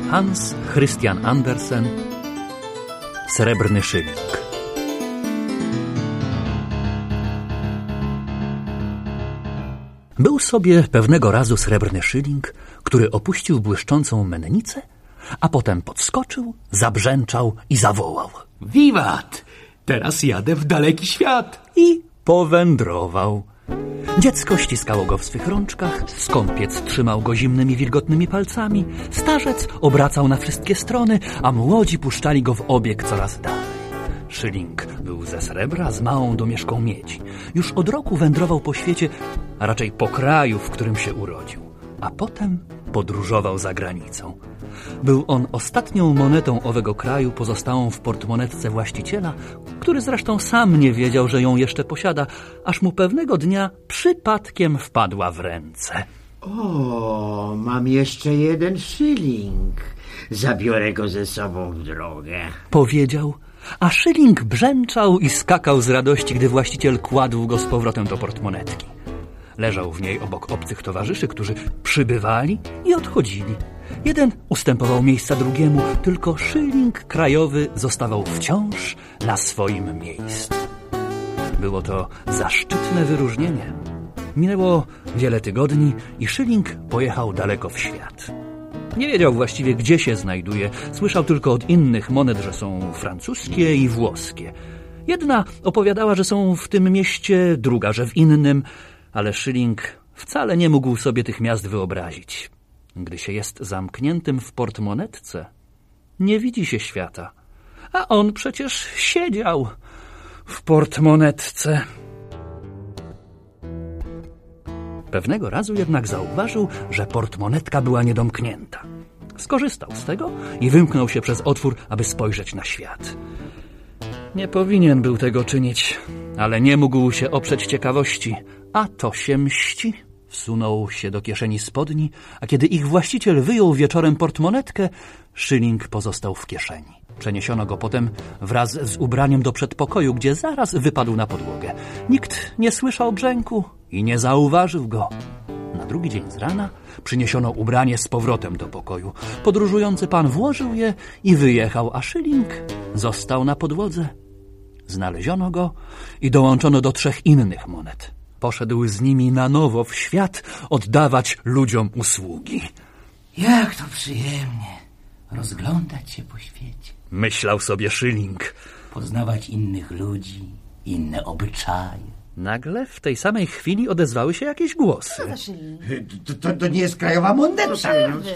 Hans Christian Andersen, Srebrny szyling. Był sobie pewnego razu srebrny szyling, który opuścił błyszczącą mennicę, a potem podskoczył, zabrzęczał i zawołał: Wiwat! Teraz jadę w daleki świat! I powędrował. Dziecko ściskało go w swych rączkach, skąpiec trzymał go zimnymi, wilgotnymi palcami, starzec obracał na wszystkie strony, a młodzi puszczali go w obieg coraz dalej. Szyling był ze srebra z małą domieszką miedzi. Już od roku wędrował po świecie, a raczej po kraju, w którym się urodził, a potem podróżował za granicą. Był on ostatnią monetą owego kraju, pozostałą w portmonetce właściciela, który zresztą sam nie wiedział, że ją jeszcze posiada, aż mu pewnego dnia przypadkiem wpadła w ręce. O, mam jeszcze jeden szyling. Zabiorę go ze sobą w drogę, powiedział, a szyling brzęczał i skakał z radości, gdy właściciel kładł go z powrotem do portmonetki. Leżał w niej obok obcych towarzyszy, którzy przybywali i odchodzili. Jeden ustępował miejsca drugiemu, tylko szyling krajowy zostawał wciąż na swoim miejscu. Było to zaszczytne wyróżnienie. Minęło wiele tygodni i szyling pojechał daleko w świat. Nie wiedział właściwie, gdzie się znajduje. Słyszał tylko od innych monet, że są francuskie i włoskie. Jedna opowiadała, że są w tym mieście, druga, że w innym, ale szyling wcale nie mógł sobie tych miast wyobrazić. Gdy się jest zamkniętym w portmonetce, nie widzi się świata. A on przecież siedział w portmonetce. Pewnego razu jednak zauważył, że portmonetka była niedomknięta. Skorzystał z tego i wymknął się przez otwór, aby spojrzeć na świat. Nie powinien był tego czynić, ale nie mógł się oprzeć ciekawości. A to się mści. Wsunął się do kieszeni spodni, a kiedy ich właściciel wyjął wieczorem portmonetkę, szyling pozostał w kieszeni. Przeniesiono go potem wraz z ubraniem do przedpokoju, gdzie zaraz wypadł na podłogę. Nikt nie słyszał brzęku i nie zauważył go. Na drugi dzień z rana przyniesiono ubranie z powrotem do pokoju. Podróżujący pan włożył je i wyjechał, a szyling został na podłodze. Znaleziono go i dołączono do 3 innych monet. Poszedł z nimi na nowo w świat oddawać ludziom usługi. Jak to przyjemnie rozglądać się po świecie. Myślał sobie szyling. Poznawać innych ludzi, inne obyczaje. Nagle w tej samej chwili odezwały się jakieś głosy. To nie jest krajowa moneta.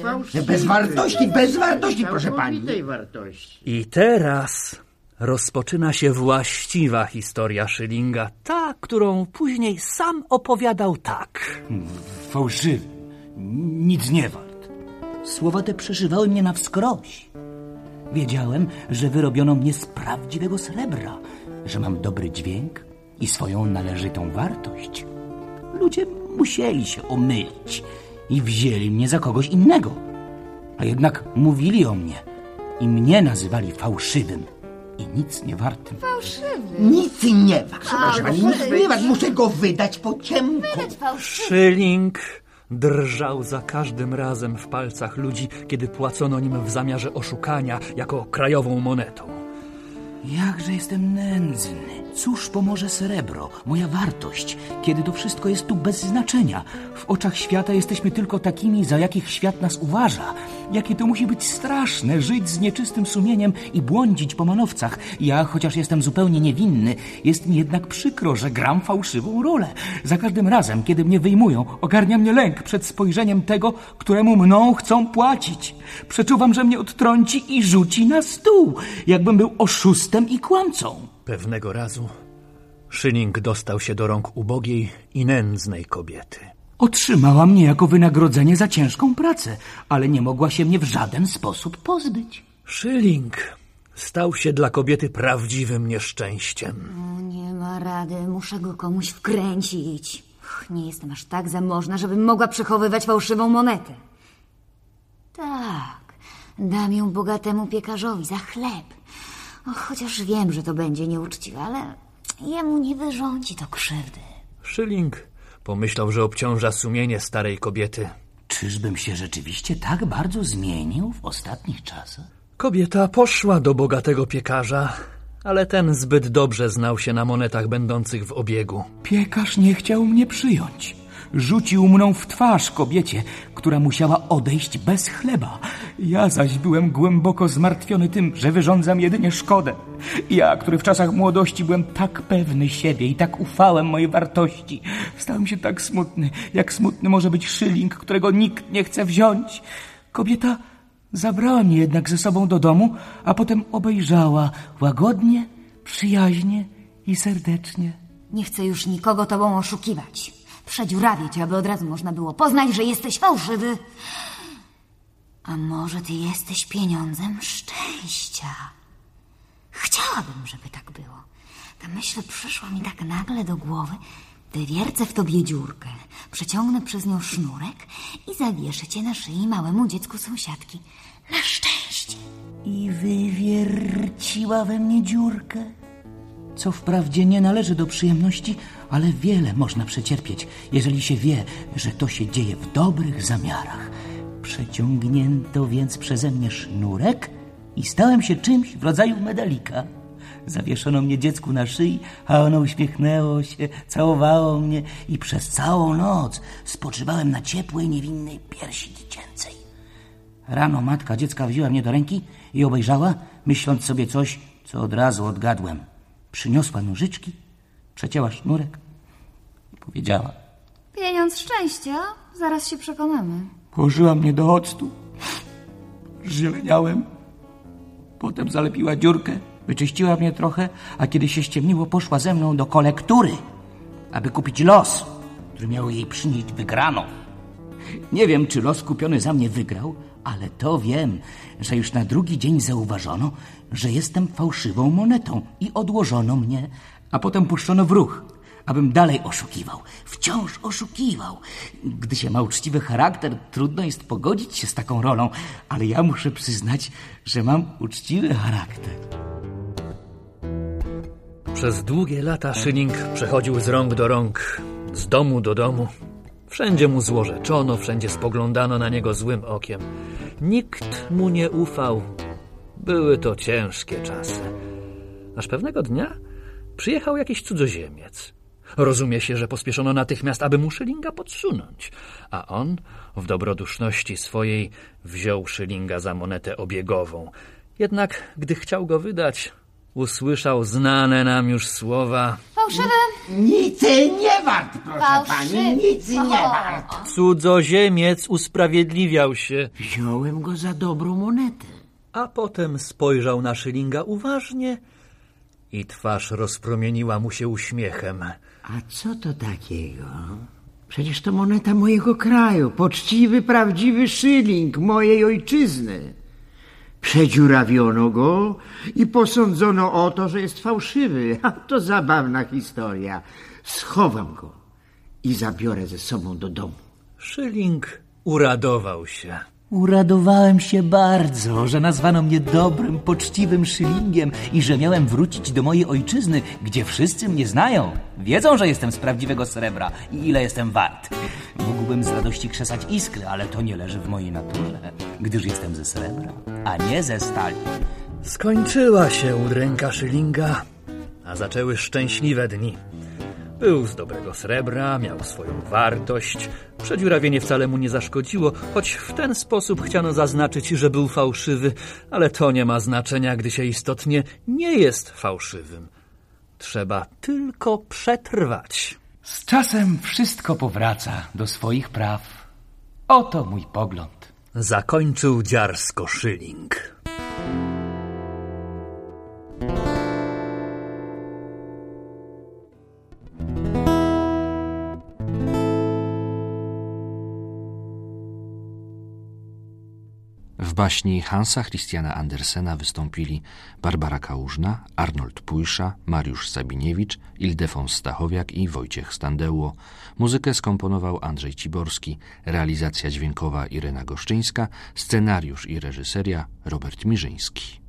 Bez wartości, proszę pani. I teraz rozpoczyna się właściwa historia szylinga, ta, którą później sam opowiadał tak. Fałszywy, nic nie wart. Słowa te przeżywały mnie na wskroś. Wiedziałem, że wyrobiono mnie z prawdziwego srebra, że mam dobry dźwięk i swoją należytą wartość. Ludzie musieli się omylić i wzięli mnie za kogoś innego. A jednak mówili o mnie i mnie nazywali fałszywym i nic nie wartym. Fałszywy. Nic nie wart, proszę pani, nic nie wart. Muszę go wydać po ciemku. Szyling drżał za każdym razem w palcach ludzi, kiedy płacono nim w zamiarze oszukania jako krajową monetą. Jakże jestem nędzny. Cóż pomoże srebro, moja wartość, kiedy to wszystko jest tu bez znaczenia? W oczach świata jesteśmy tylko takimi, za jakich świat nas uważa. Jakie to musi być straszne, żyć z nieczystym sumieniem i błądzić po manowcach. Ja, chociaż jestem zupełnie niewinny, jest mi jednak przykro, że gram fałszywą rolę. Za każdym razem, kiedy mnie wyjmują, ogarnia mnie lęk przed spojrzeniem tego, któremu mną chcą płacić. Przeczuwam, że mnie odtrąci i rzuci na stół, jakbym był oszustem i kłamcą. Pewnego razu szyling dostał się do rąk ubogiej i nędznej kobiety. Otrzymała mnie jako wynagrodzenie za ciężką pracę, ale nie mogła się mnie w żaden sposób pozbyć. Szyling stał się dla kobiety prawdziwym nieszczęściem. Nie ma rady, muszę go komuś wkręcić. Nie jestem aż tak zamożna, żebym mogła przechowywać fałszywą monetę. Tak, dam ją bogatemu piekarzowi za chleb. Chociaż wiem, że to będzie nieuczciwe, ale jemu nie wyrządzi to krzywdy. Szyling pomyślał, że obciąża sumienie starej kobiety. Czyżbym się rzeczywiście tak bardzo zmienił w ostatnich czasach? Kobieta poszła do bogatego piekarza, ale ten zbyt dobrze znał się na monetach będących w obiegu. Piekarz nie chciał mnie przyjąć. Rzucił mną w twarz kobiecie, która musiała odejść bez chleba. Ja zaś byłem głęboko zmartwiony tym, że wyrządzam jedynie szkodę. Ja, który w czasach młodości byłem tak pewny siebie i tak ufałem mojej wartości, stałem się tak smutny, jak smutny może być szyling, którego nikt nie chce wziąć. Kobieta zabrała mnie jednak ze sobą do domu, a potem obejrzała łagodnie, przyjaźnie i serdecznie. Nie chcę już nikogo tobą oszukiwać. Przedziurawię cię, aby od razu można było poznać, że jesteś fałszywy. A może ty jesteś pieniądzem szczęścia? Chciałabym, żeby tak było. Ta myśl przyszła mi tak nagle do głowy. Wywiercę w tobie dziurkę, przeciągnę przez nią sznurek i zawieszę cię na szyi małemu dziecku sąsiadki. Na szczęście. I wywierciła we mnie dziurkę. Co wprawdzie nie należy do przyjemności, ale wiele można przecierpieć, jeżeli się wie, że to się dzieje w dobrych zamiarach. Przeciągnięto więc przeze mnie sznurek i stałem się czymś w rodzaju medalika. Zawieszono mnie dziecku na szyi, a ono uśmiechnęło się, całowało mnie i przez całą noc spoczywałem na ciepłej, niewinnej piersi dziecięcej. Rano matka dziecka wzięła mnie do ręki i obejrzała, myśląc sobie coś, co od razu odgadłem. Przyniosła nożyczki, przecięła sznurek i powiedziała: Pieniądz szczęścia, zaraz się przekonamy. Położyła mnie do octu. Zieleniałem. Potem zalepiła dziurkę, wyczyściła mnie trochę, a kiedy się ściemniło, poszła ze mną do kolektury, aby kupić los, który miał jej przynieść wygraną. Nie wiem, czy los kupiony za mnie wygrał, ale to wiem, że już na drugi dzień zauważono, że jestem fałszywą monetą i odłożono mnie, a potem puszczono w ruch, abym dalej oszukiwał. Wciąż oszukiwał. Gdy się ma uczciwy charakter, trudno jest pogodzić się z taką rolą, ale ja muszę przyznać, że mam uczciwy charakter. Przez długie lata szyling przechodził z rąk do rąk, z domu do domu. Wszędzie mu złorzeczono, wszędzie spoglądano na niego złym okiem. Nikt mu nie ufał. Były to ciężkie czasy. Aż pewnego dnia przyjechał jakiś cudzoziemiec. Rozumie się, że pospieszono natychmiast, aby mu szylinga podsunąć. A on w dobroduszności swojej wziął szylinga za monetę obiegową. Jednak gdy chciał go wydać, usłyszał znane nam już słowa: Fałszywy! Nic nie wart, proszę pani, nic nie wart. Cudzoziemiec usprawiedliwiał się, Wziąłem go za dobrą monetę. a potem spojrzał na szylinga uważnie i twarz rozpromieniła mu się uśmiechem. A co to takiego? Przecież to moneta mojego kraju, poczciwy, prawdziwy szyling mojej ojczyzny. Przedziurawiono go i posądzono o to, że jest fałszywy. A to zabawna historia. Schowam go i zabiorę ze sobą do domu. Szyling uradował się. Uradowałem się bardzo, że nazwano mnie dobrym, poczciwym szylingiem i że miałem wrócić do mojej ojczyzny, gdzie wszyscy mnie znają. Wiedzą, że jestem z prawdziwego srebra i ile jestem wart. Mógłbym z radości krzesać iskry, ale to nie leży w mojej naturze, gdyż jestem ze srebra, a nie ze stali. Skończyła się udręka szylinga, a zaczęły szczęśliwe dni. Był z dobrego srebra, miał swoją wartość. Przedziurawienie wcale mu nie zaszkodziło, choć w ten sposób chciano zaznaczyć, że był fałszywy, ale to nie ma znaczenia, gdy się istotnie nie jest fałszywym. Trzeba tylko przetrwać. Z czasem wszystko powraca do swoich praw. Oto mój pogląd. Zakończył dziarsko szyling. W baśni Hansa Christiana Andersena wystąpili Barbara Kałużna, Arnold Pujsza, Mariusz Sabiniewicz, Ildefons Stachowiak i Wojciech Standeło. Muzykę skomponował Andrzej Ciborski, realizacja dźwiękowa Irena Goszczyńska, scenariusz i reżyseria Robert Mirzyński.